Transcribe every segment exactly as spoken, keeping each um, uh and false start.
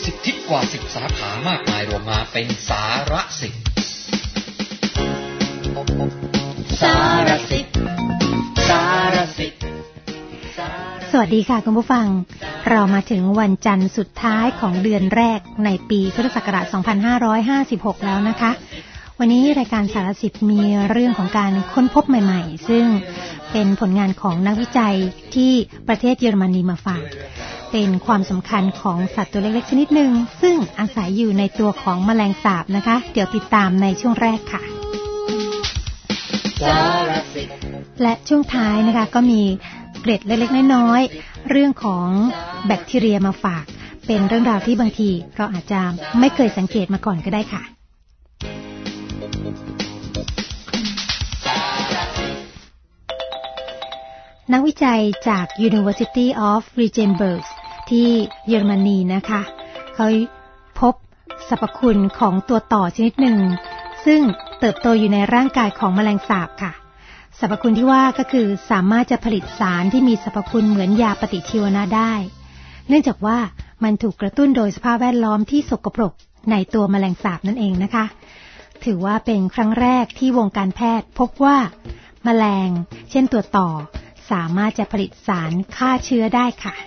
สิทธิกว่าสิบสาขามากมายรวมมาเป็นสารสิทธิ์สารสิทธิ์สารสิทธิ์สวัสดีค่ะคุณผู้ฟังเรามาถึงวันจันทร์สุดท้ายของเดือนแรกในปีพุทธศักราชสองพันห้าร้อยห้าสิบหกแล้วนะคะวันนี้รายการสารสิทธิ์มีเรื่องของการค้นพบใหม่ๆซึ่งเป็นผลงานของนักวิจัยที่ประเทศเยอรมนีมาฝากเป็นความสำคัญของสัตว์ตัวเล็กๆชนิดหนึ่งซึ่งอาศัยอยู่ในตัวของแมลงสาบนะคะเดี๋ยวติดตามในช่วงแรกค่ะและช่วงท้ายนะคะก็มีเกร็ดเล็กๆน้อยๆเรื่องของแบคทีเรียมาฝากเป็นเรื่องราวที่บางทีเราอาจจะไม่เคยสังเกตมาก่อนก็ได้ค่ะนักวิจัยจาก University of Regensburg ที่เยอรมนีนะคะเขาพบสรรพคุณของตัวต่อชนิดหนึ่งซึ่งเติบโตอยู่ในร่างกายของแมลงสาบค่ะสรรพคุณที่ว่าก็คือสามารถจะผลิตสารที่มีสรรพคุณเหมือนยาปฏิชีวนะได้เนื่องจากว่ามันถูกกระตุ้นโดยสภาพแวดล้อมที่สกปรกในตัวแมลงสาบนั่นเองนะคะถือว่าเป็นครั้งแรกที่วงการแพทย์พบว่าแมลงเช่นตัวต่อสามารถจะผลิตสารฆ่าเชื้อได้ค่ะ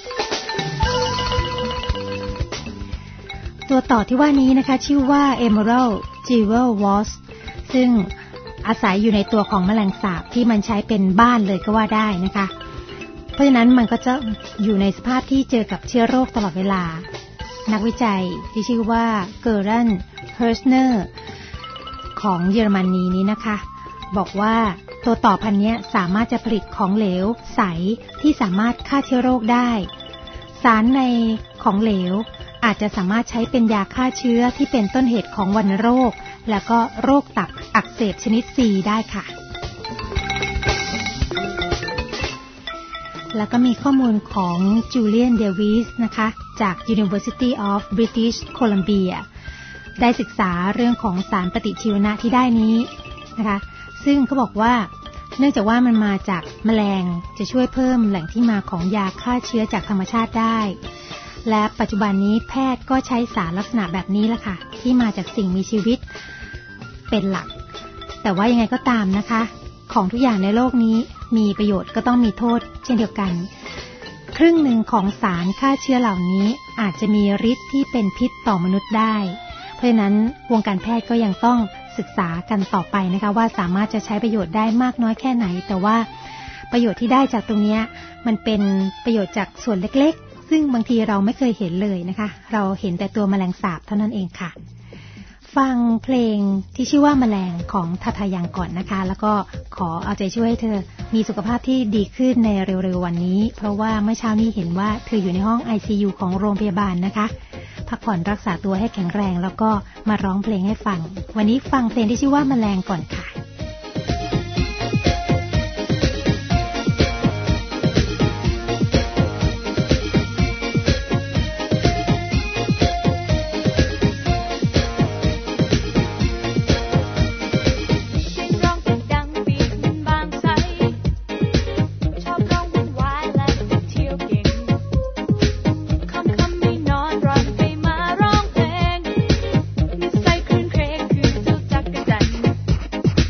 ตัวต่อที่ว่านี้นะคะชื่อว่า Emerald Jewel Wasp ซึ่งอาศัยอยู่ในตัวของแมลงสาบที่มันใช้เป็นบ้านเลยก็ว่าได้นะคะเพราะฉะนั้นมันก็จะอยู่ในสภาพที่เจอกับเชื้อโรคตลอดเวลานักวิจัยที่ชื่อว่าเกอรันเฮิร์สเนอร์ของเยอรมนีนี้นะคะบอกว่าตัวต่อพันธุ์นี้สามารถจะผลิตของเหลวใสที่สามารถฆ่าเชื้อโรคได้สารในของเหลวอาจจะสามารถใช้เป็นยาฆ่าเชื้อที่เป็นต้นเหตุของวัณโรคแล้วก็โรคตับอักเสบชนิด C ได้ค่ะแล้วก็มีข้อมูลของจูเลียนเดวิสนะคะจาก University of British Columbia ได้ศึกษาเรื่องของสารปฏิชีวนะที่ได้นี้นะคะซึ่งเขาบอกว่าเนื่องจากว่ามันมาจากแมลงจะช่วยเพิ่มแหล่งที่มาของยาฆ่าเชื้อจากธรรมชาติได้และปัจจุบันนี้แพทย์ก็ใช้สารลักษณะแบบนี้แหละค่ะที่มาจากสิ่งมีชีวิตเป็นหลักแต่ว่ายังไงก็ตามนะคะของทุกอย่างในโลกนี้มีประโยชน์ก็ต้องมีโทษเช่นเดียวกันครึ่งหนึ่งของสารฆ่าเชื้อเหล่านี้อาจจะมีฤทธิ์ที่เป็นพิษต่อมนุษย์ได้เพราะฉะนั้นวงการแพทย์ก็ยังต้องศึกษากันต่อไปนะคะว่าสามารถจะใช้ประโยชน์ได้มากน้อยแค่ไหนแต่ว่าประโยชน์ที่ได้จากตรงนี้มันเป็นประโยชน์จากส่วนเล็กๆซึ่งบางทีเราไม่เคยเห็นเลยนะคะเราเห็นแต่ตัวแมลงสาบเท่านั้นเองค่ะฟังเพลงที่ชื่อว่าแมลงของทาทายังก่อนนะคะแล้วก็ขอเอาใจช่วยให้เธอมีสุขภาพที่ดีขึ้นในเร็วๆวันนี้เพราะว่าเมื่อเช้านี้เห็นว่าเธออยู่ในห้อง ไอ ซี ยู ของโรงพยาบาลนะคะพักผ่อนรักษาตัวให้แข็งแรงแล้วก็มาร้องเพลงให้ฟังวันนี้ฟังเพลงที่ชื่อว่าแมลงก่อนค่ะใส่คลื่นเพลงคือเจ้าจักรจันทร์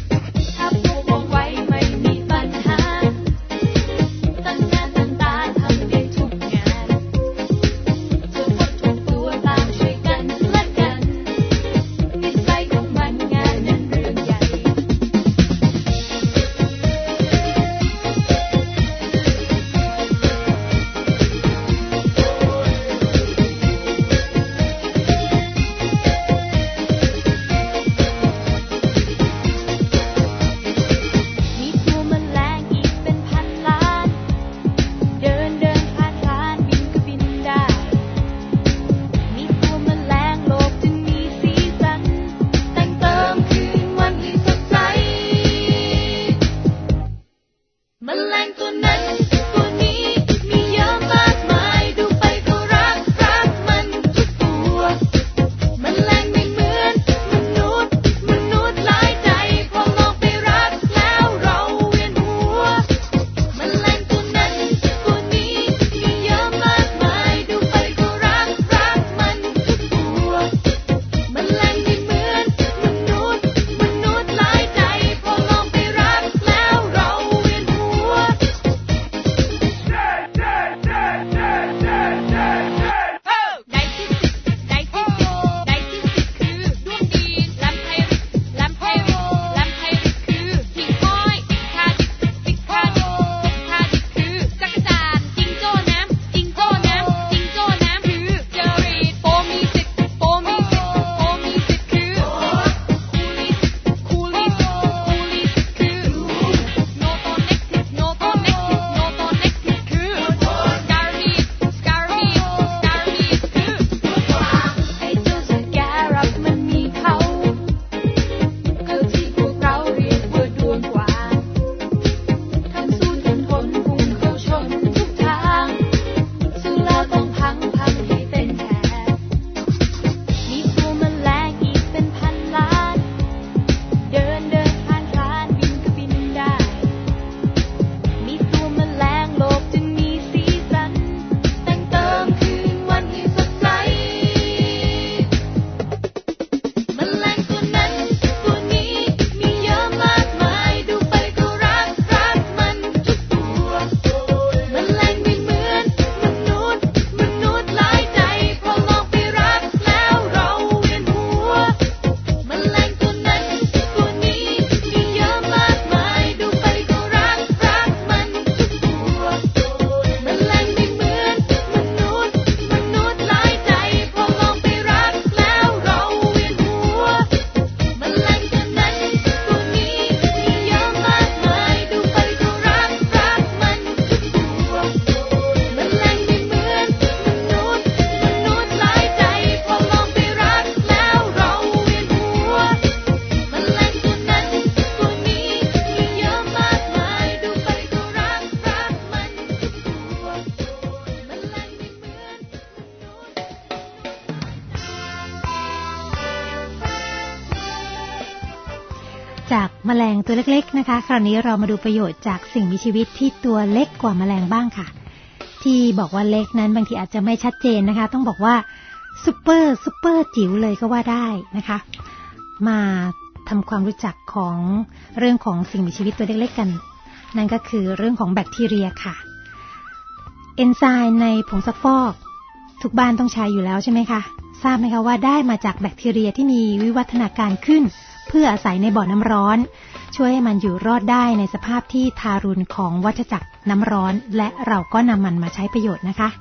จากแมลงตัวเล็กๆนะคะคราวนี้เรามาดูประโยชน์จากสิ่งมีชีวิตที่ตัวเล็กกว่าแมลงบ้างค่ะที่บอกว่าเล็กนั้นบางทีอาจจะไม่ชัดเจนนะคะต้องบอกว่าซุปเปอร์ซุปเปอร์จิ๋วเลยก็ว่าได้นะคะมาทำความรู้จักของเรื่องของสิ่งมีชีวิตตัวเล็กๆกันนั่นก็คือเรื่องของแบคทีเรียค่ะเอนไซม์ในผงซักฟอกทุกบ้านต้องใช้อยู่แล้วใช่ไหมคะทราบไหมคะว่าได้มาจากแบคทีเรียที่มีวิวัฒนาการขึ้นเพื่ออาศัยในบ่อน้ำร้อนช่วยให้มันอยู่รอดได้ในสภาพที่ทารุณของวัฏจักรน้ำร้อนและเราก็นำมันมาใช้ประโยชน์นะคะ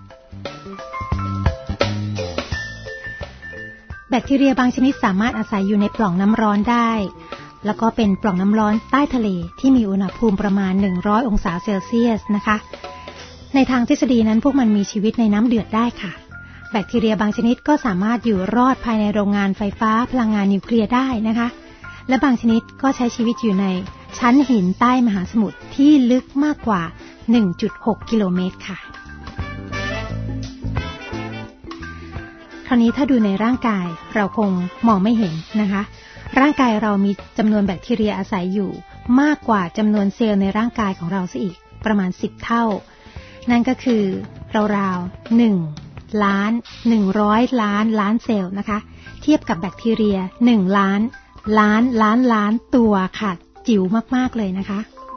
แบคทีเรียบางชนิดสามารถอาศัยอยู่ในปล่องน้ำร้อนได้แล้วก็เป็นปล่องน้ำร้อนใต้ทะเลที่มีอุณหภูมิประมาณหนึ่งร้อยองศาเซลเซียสนะคะในทางทฤษฎีนั้นพวกมันมีชีวิตในน้ำเดือดได้ค่ะแบคทีเรียบางชนิดก็สามารถอยู่รอดภายในโรงงานไฟฟ้าพลังงานนิวเคลียร์ได้นะคะและบางชนิดก็ใช้ชีวิตอยู่ในชั้นหินใต้มหาสมุทรที่ลึกมากกว่า หนึ่งจุดหก กิโลเมตรค่ะคราวนี้ถ้าดูในร่างกายเราคงมองไม่เห็นนะคะร่างกายเรามีจำนวนแบคทีเรียอาศัยอยู่มากกว่าจำนวนเซลล์ในร่างกายของเราซะอีกประมาณสิบเท่านั่นก็คือราวๆหนึ่งล้านหนึ่งร้อยล้านล้านเซลล์นะคะเทียบกับแบคทีเรียหนึ่งล้านล้านล้านล้านตัวค่ะจิ๋วมากๆเลยนะคะ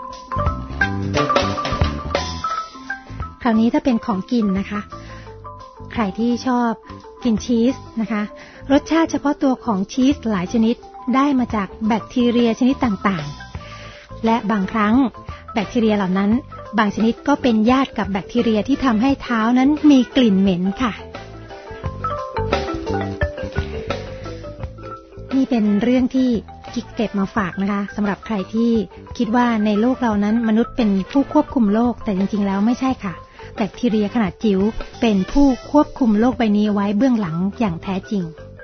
คราวนี้ถ้าเป็นของกินนะคะใครที่ชอบกินชีสนะคะรสชาติเฉพาะตัวของชีสหลายชนิดได้มาจากแบคทีเรียชนิดต่างๆและบางครั้งแบคทีเรียเหล่านั้นบางชนิดก็เป็นญาติกับแบคทีเรียที่ทำให้เท้านั้นมีกลิ่นเหม็นค่ะนี่เป็นเรื่องที่กิ๊กเก็บมาฝากนะคะสำหรับใครที่คิดว่าในโลกเรานั้นมนุษย์เป็นผู้ควบคุมโลกแต่จริงๆแล้วไม่ใช่ค่ะแบคทีเรียขนาดจิ๋วเป็นผู้ควบคุมโลกใบนี้ไว้เบื้องหลังอย่างแท้จริง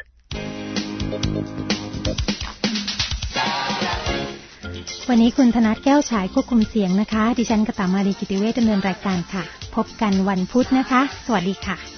วันนี้คุณธนัทแก้วฉายควบคุมเสียงนะคะดิฉันกตมารีกิติเวชดำเนินรายการค่ะพบกันวันพุธนะคะสวัสดีค่ะ